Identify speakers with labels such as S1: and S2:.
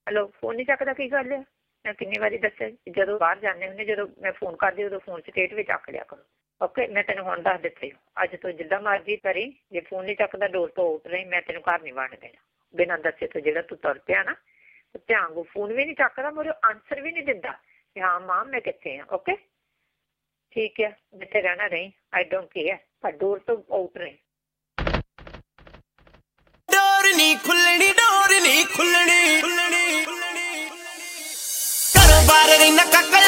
S1: Hello, phone ਨਹੀਂ ਚੱਕਦਾ, ਕੀ ਗੱਲ ਹੈ? ਮੈਂ ਕਿੰਨੀ ਵਾਰੀ ਦੱਸਿਆ, ਜਦੋਂ ਬਾਹਰ ਜਾਂਦੇ ਹੁੰਦੇ, ਜਦੋਂ ਮੈਂ ਫੋਨ ਕਰਦੀ ਉਦੋਂ ਫੋਨ ਸਟੇਟ ਵਿੱਚ ਚੱਕ ਲਿਆ ਕਰੋ। ਓਕੇ, ਮੈਂ ਤੈਨੂੰ ਹੁਣ ਦੱਸ ਦਿੱਤਾ, ਅੱਜ ਤੋਂ ਜਿੱਦਾਂ ਮਰਜ਼ੀ ਕਰੀ, ਜੇ ਫੋਨ ਨਹੀਂ ਚੱਕਦਾ ਡੋਰ ਤੋਂ ਆਊਟ ਰਹੀ, ਮੈਂ ਤੈਨੂੰ ਘਰ ਨਹੀਂ ਵੜਨ ਦੇਣਾ ਬਿਨਾਂ ਦੱਸੇ ਤੋਂ। ਜਿਹੜਾ ਤੂੰ ਤੁਰ ਪਿਆ ਨਾ, ਧਿਆਨ, ਫੋਨ ਵੀ ਨਹੀਂ ਚੱਕਦਾ, ਮੇਰੇ ਆਨਸਰ ਵੀ ਨਹੀਂ ਦਿੰਦਾ ਕਿ ਹਾਂ ਮਾਂ ਮੈਂ ਕਿੱਥੇ ਹਾਂ। ਓਕੇ ਠੀਕ ਹੈ, ਜਿੱਥੇ ਰਹਿਣਾ ਰਹੀ, ਆਈ ਡੋਂਟ ਕੇਅਰ, ਪਰ ਡੋਰ ਤੋਂ ਆਊਟ ਰਹੀ।
S2: ਡੋਰ ਨਹੀਂ ਖੁੱਲਣੀ, ਡੋਰ ਨਹੀਂ ਖੁੱਲਣੀ, ਘਰੋਂ ਬਾਹਰ ਰਹਿਣਾ ਕਾਕਾ।